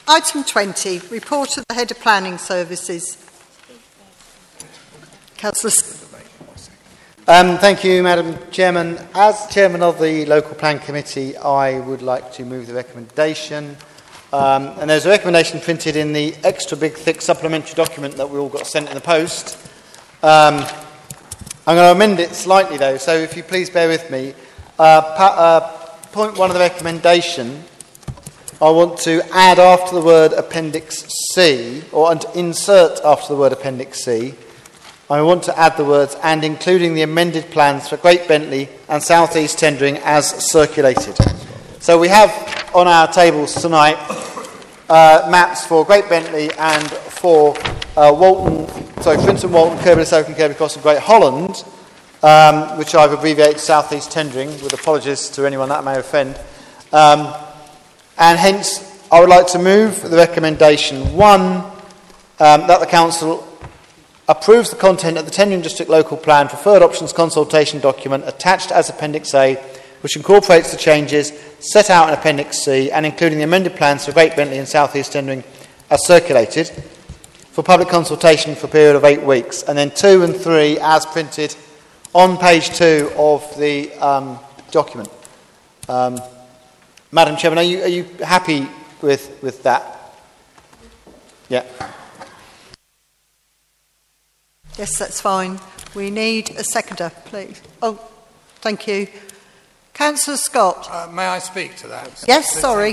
Item 20, report of the Head of Planning Services. Councillor. Thank you, Madam Chairman. As Chairman of the Local Plan Committee, I would like to move the recommendation. And there's a recommendation printed in the extra big, thick supplementary document that we all got sent in the post. I'm going to amend it slightly, though, so if you please bear with me. Point 1 of the recommendation, I want to add after the word Appendix C, or insert after the word Appendix C, I want to add the words, and including the amended plans for Great Bentley and South East tendering as circulated. So we have on our tables tonight maps for Great Bentley and for Frinton Walton, Kirby Stoke and Kirby Cross and Great Holland, which I've abbreviated South East tendering, with apologies to anyone that may offend. And hence, I would like to move the recommendation 1, that the Council approves the content of the Tendering District Local Plan Preferred Options Consultation document attached as Appendix A, which incorporates the changes set out in Appendix C and including the amended plans for Great Bentley and South East tendering as circulated for public consultation for a period of 8 weeks. And then 2 and 3 as printed on page 2 of the document. Madam Chairman, are you happy with that? Yeah. Yes, that's fine. We need a seconder, please. Oh, thank you. Councillor Scott. May I speak to that? Yes, sorry.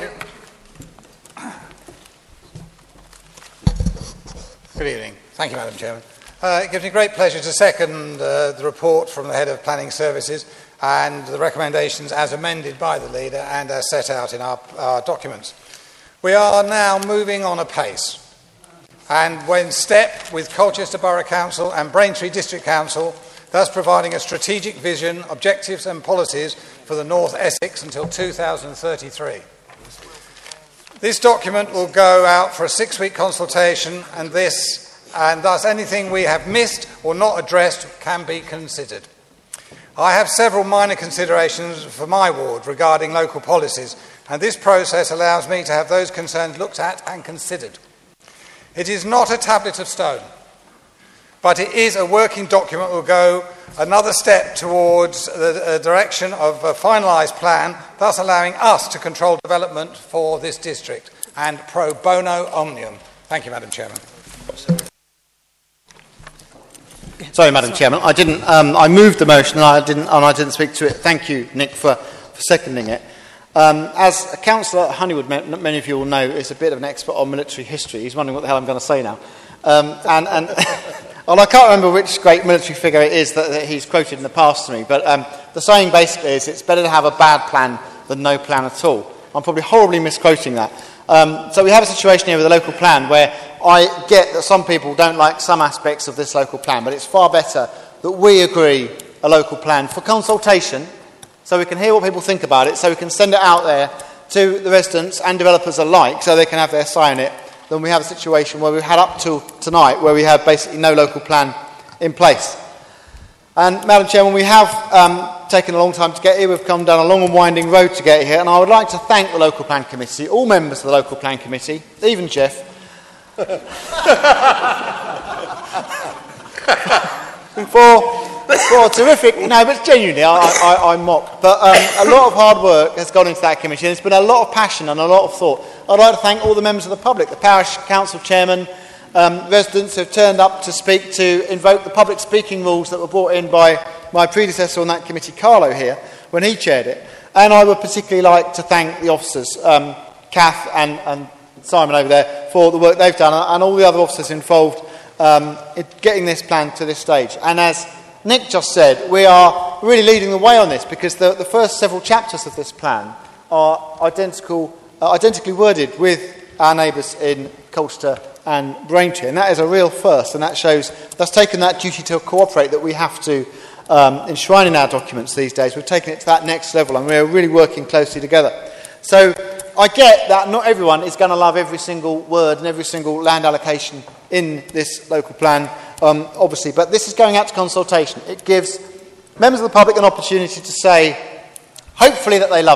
Good evening. Thank you, Madam Chairman. It gives me great pleasure to second the report from the Head of Planning Services and the recommendations as amended by the Leader and as set out in our documents. We are now moving on apace, and we're in step with Colchester Borough Council and Braintree District Council, thus providing a strategic vision, objectives and policies for the North Essex until 2033. This document will go out for a 6-week consultation, and thus anything we have missed or not addressed can be considered. I have several minor considerations for my ward regarding local policies, and this process allows me to have those concerns looked at and considered. It is not a tablet of stone, but it is a working document that will go another step towards the direction of a finalised plan, thus allowing us to control development for this district, and pro bono omnium. Thank you, Madam Chairman. Sorry, Madam Chairman, I didn't. I moved the motion and I didn't speak to it. Thank you, Nick, for seconding it. As Councillor Honeywood, many of you will know, is a bit of an expert on military history. He's wondering what the hell I'm going to say now. And I can't remember which great military figure it is that he's quoted in the past to me, but the saying basically is it's better to have a bad plan than no plan at all. I'm probably horribly misquoting that. So we have a situation here with a local plan where I get that some people don't like some aspects of this local plan, but it's far better that we agree a local plan for consultation so we can hear what people think about it, so we can send it out there to the residents and developers alike so they can have their say in it, than we have a situation where we've had up till tonight where we have basically no local plan in place. And Madam Chairman, we have taken a long time to get here. We've come down a long and winding road to get here, and I would like to thank the Local Plan Committee, all members of the Local Plan Committee, even Jeff, for terrific, no, but genuinely, I mock, but a lot of hard work has gone into that committee, and there's been a lot of passion and a lot of thought. I'd like to thank all the members of the public, the parish council chairman, residents who have turned up to speak, to invoke the public speaking rules that were brought in by my predecessor on that committee, Carlo, here, when he chaired it. And I would particularly like to thank the officers, Kath and Simon over there, for the work they've done, and all the other officers involved in getting this plan to this stage. And as Nick just said, we are really leading the way on this, because the first several chapters of this plan are identically worded with our neighbours in Colchester and Braintree, and that is a real first, and that shows that's taken that duty to cooperate that we have to enshrine in our documents these days. We've taken it to that next level, and we're really working closely together. So I get that not everyone is going to love every single word and every single land allocation in this local plan, obviously, but this is going out to consultation. It gives members of the public an opportunity to say, hopefully, that they love it,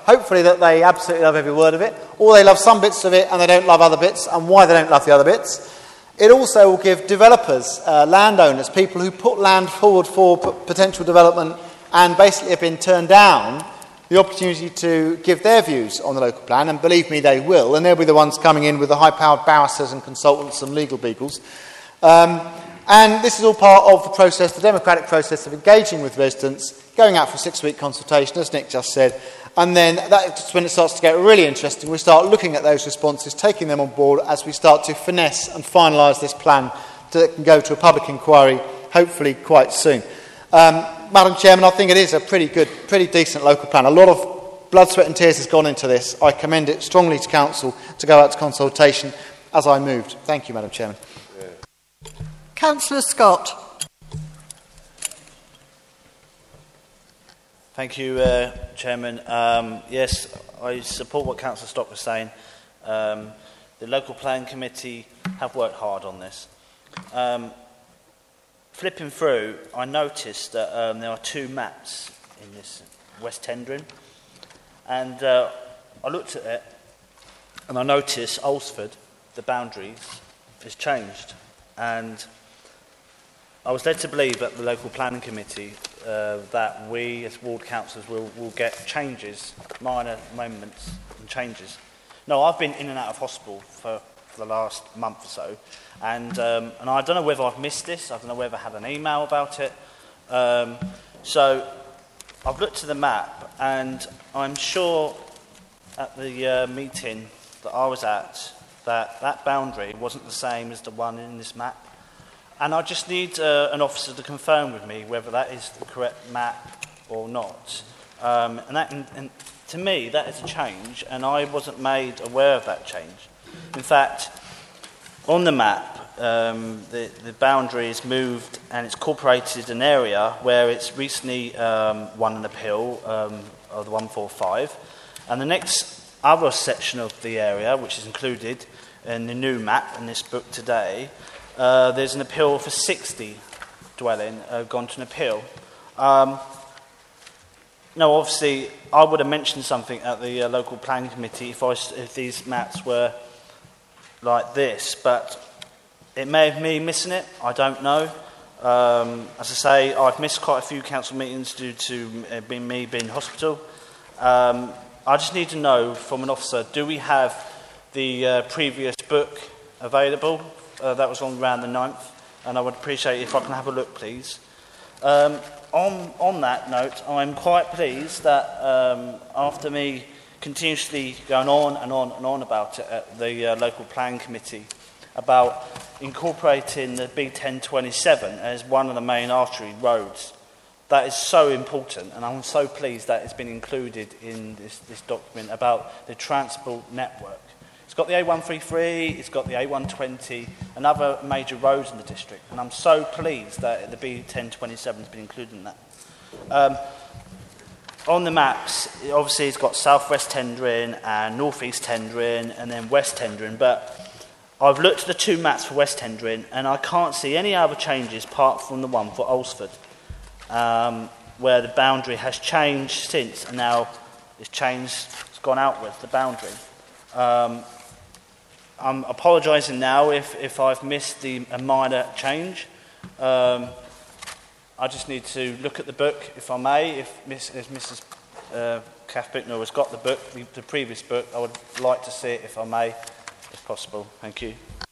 hopefully that they absolutely love every word of it, or they love some bits of it and they don't love other bits, and why they don't love the other bits. It also will give developers, landowners, people who put land forward for potential development and basically have been turned down, the opportunity to give their views on the local plan, and believe me, they will, and they'll be the ones coming in with the high-powered barristers and consultants and legal beagles. And this is all part of the process, the democratic process of engaging with residents, going out for a 6-week consultation, as Nick just said, and then that's when it starts to get really interesting. We start looking at those responses, taking them on board as we start to finesse and finalise this plan so that it can go to a public inquiry, hopefully quite soon. Madam Chairman, I think it is a pretty good, pretty decent local plan. A lot of blood, sweat and tears has gone into this. I commend it strongly to Council to go out to consultation as I moved. Thank you, Madam Chairman. Councillor Scott. Thank you, Chairman. Yes, I support what Councillor Stock was saying. The local plan committee have worked hard on this. Flipping through, I noticed that there are 2 maps in this West Tendring, and I looked at it and I noticed Alresford, the boundaries, has changed, and I was led to believe at the local planning committee that we as ward councillors will get changes, minor amendments and changes. No, I've been in and out of hospital for the last month or so, and I don't know whether I've missed this. I don't know whether I had an email about it. So I've looked at the map, and I'm sure at the meeting that I was at that boundary wasn't the same as the one in this map. And I just need an officer to confirm with me whether that is the correct map or not. And to me, that is a change, and I wasn't made aware of that change. In fact, on the map, the boundary is moved and it's incorporated an area where it's recently won an appeal of the 145. And the next other section of the area, which is included in the new map in this book today, there's an appeal for 60 dwelling, gone to an appeal. No, obviously, I would have mentioned something at the local planning committee if these maps were like this, but it may have me missing it, I don't know. As I say, I've missed quite a few council meetings due to me being in hospital. I just need to know from an officer, do we have the previous book available? That was on around the 9th, and I would appreciate it if I can have a look, please. On that note, I'm quite pleased that after me continuously going on and on and on about it at the local plan committee about incorporating the B1027 as one of the main artery roads, that is so important, and I'm so pleased that it's been included in this document about the transport network. It's got the A133, it's got the A120 and other major roads in the district, and I'm so pleased that the B1027 has been included in that. On the maps, obviously it's got South West Tendring and North East Tendring and then West Tendring, but I've looked at the 2 maps for West Tendring and I can't see any other changes apart from the one for Alresford, where the boundary has changed since, and now it's changed, it's gone outwards, the boundary. I'm apologising now if I've missed a minor change. I just need to look at the book, if I may. If Mrs. Kath Bicknell has got the book, the previous book, I would like to see it, if I may, if possible. Thank you.